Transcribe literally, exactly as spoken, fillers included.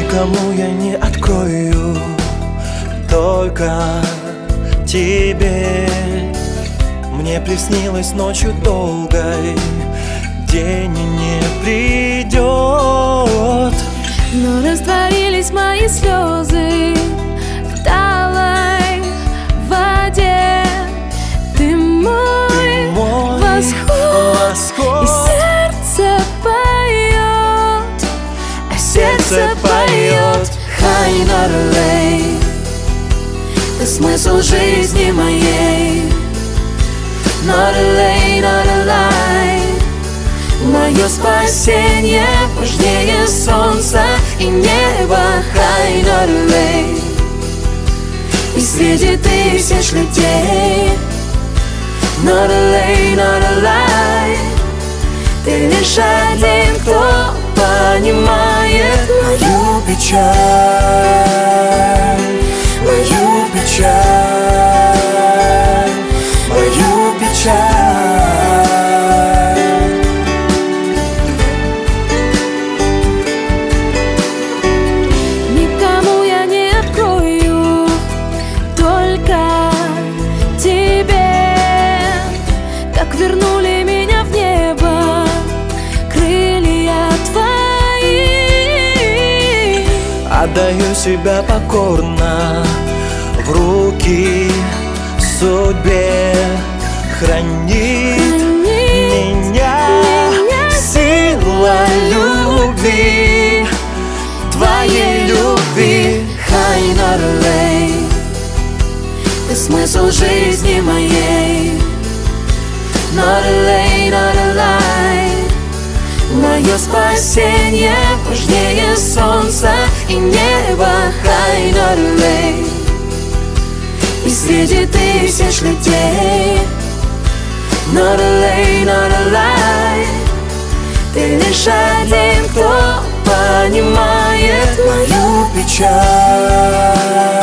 Никому я не открою, только тебе. Мне приснилось ночью долгой, день не придет. Но растворились мои слезы в талой воде. Ты мой, Ты мой восход, восход, и сердце поет, а сердце поет. Хай Норвей, ты смысл жизни моей. Норвей, Норвей, мое спасение важнее солнца и неба. Хай Норвей, и среди тысяч людей. Норвей, Норвей, ты лишь один, кто понимает мою печаль, мою печаль, мою печаль. Никому я не открою, только тебе. Как вернули меня в небо крылья твои. Отдаю себя покорно в руки судьбе. Хранит, Хранит меня, меня сила любви, твоей любви. Хай Норвей, ты смысл жизни моей. Норвей, Норвей, мое спасение важнее солнца и неба. Хай Норвей, и среди тысяч людей. Норвей, Норвей, ты лишь один, кто понимает мою печаль.